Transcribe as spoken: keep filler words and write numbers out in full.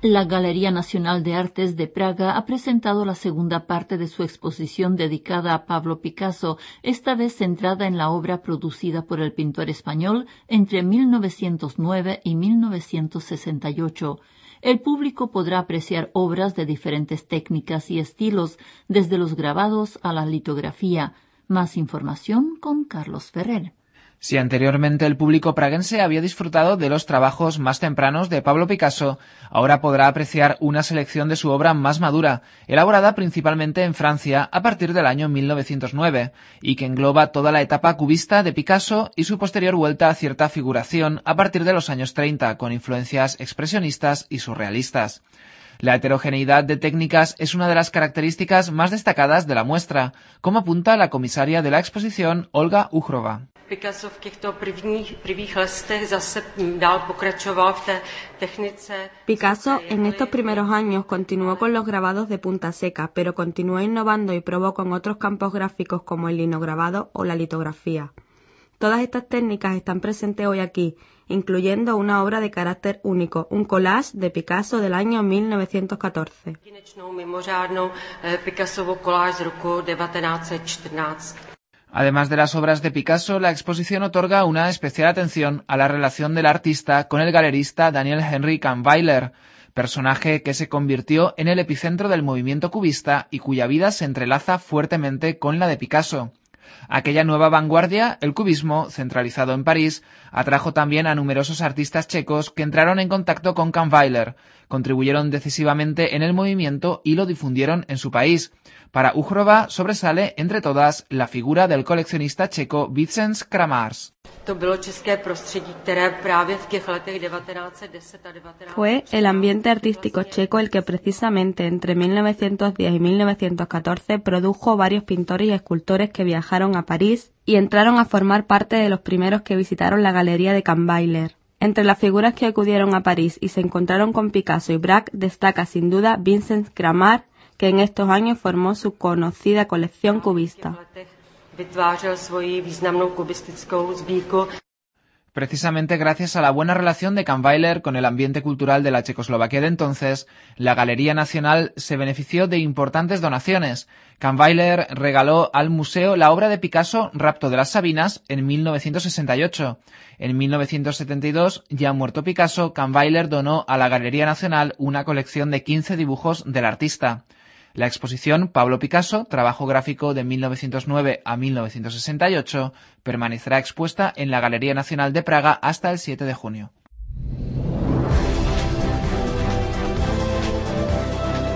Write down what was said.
La Galería Nacional de Artes de Praga ha presentado la segunda parte de su exposición dedicada a Pablo Picasso, esta vez centrada en la obra producida por el pintor español entre mil novecientos nueve y mil novecientos sesenta y ocho. El público podrá apreciar obras de diferentes técnicas y estilos, desde los grabados a la litografía. Más información con Carlos Ferrer. Si anteriormente el público praguense había disfrutado de los trabajos más tempranos de Pablo Picasso, ahora podrá apreciar una selección de su obra más madura, elaborada principalmente en Francia a partir del año mil novecientos nueve, y que engloba toda la etapa cubista de Picasso y su posterior vuelta a cierta figuración a partir de los años treinta, con influencias expresionistas y surrealistas. La heterogeneidad de técnicas es una de las características más destacadas de la muestra, como apunta la comisaria de la exposición, Olga Uchrova. Picasso v těchto prvních, prvních listech zase dál pokračoval v té technice. Picasso en estos primeros años continuó con los grabados de punta seca, pero continuó innovando y probó con otros campos gráficos como el linograbado o la litografía. Todas estas técnicas están presentes hoy aquí, incluyendo una obra de carácter único, un collage de Picasso del año mil novecientos catorce. Jedinečnou mimořádnou Picassovu collage z roku devatenáct set čtrnáct. Además de las obras de Picasso, la exposición otorga una especial atención a la relación del artista con el galerista Daniel Henry Kahnweiler, personaje que se convirtió en el epicentro del movimiento cubista y cuya vida se entrelaza fuertemente con la de Picasso. Aquella nueva vanguardia, el cubismo, centralizado en París, atrajo también a numerosos artistas checos que entraron en contacto con Kahnweiler, contribuyeron decisivamente en el movimiento y lo difundieron en su país. Para Uchrova sobresale, entre todas, la figura del coleccionista checo Vicens Kramars. Fue el ambiente artístico checo el que precisamente entre mil novecientos diez y mil novecientos catorce produjo varios pintores y escultores que viajaron a París y entraron a formar parte de los primeros que visitaron la galería de Kahnweiler. Entre las figuras que acudieron a París y se encontraron con Picasso y Braque destaca sin duda Vicens Kramars, que en estos años formó su conocida colección cubista. Precisamente gracias a la buena relación de Kahnweiler con el ambiente cultural de la Checoslovaquia de entonces, la Galería Nacional se benefició de importantes donaciones. Kahnweiler regaló al museo la obra de Picasso Rapto de las Sabinas en mil novecientos sesenta y ocho. En mil novecientos setenta y dos, ya muerto Picasso, Kahnweiler donó a la Galería Nacional una colección de quince dibujos del artista. La exposición Pablo Picasso, trabajo gráfico de mil novecientos nueve a mil novecientos sesenta y ocho, permanecerá expuesta en la Galería Nacional de Praga hasta el siete de junio.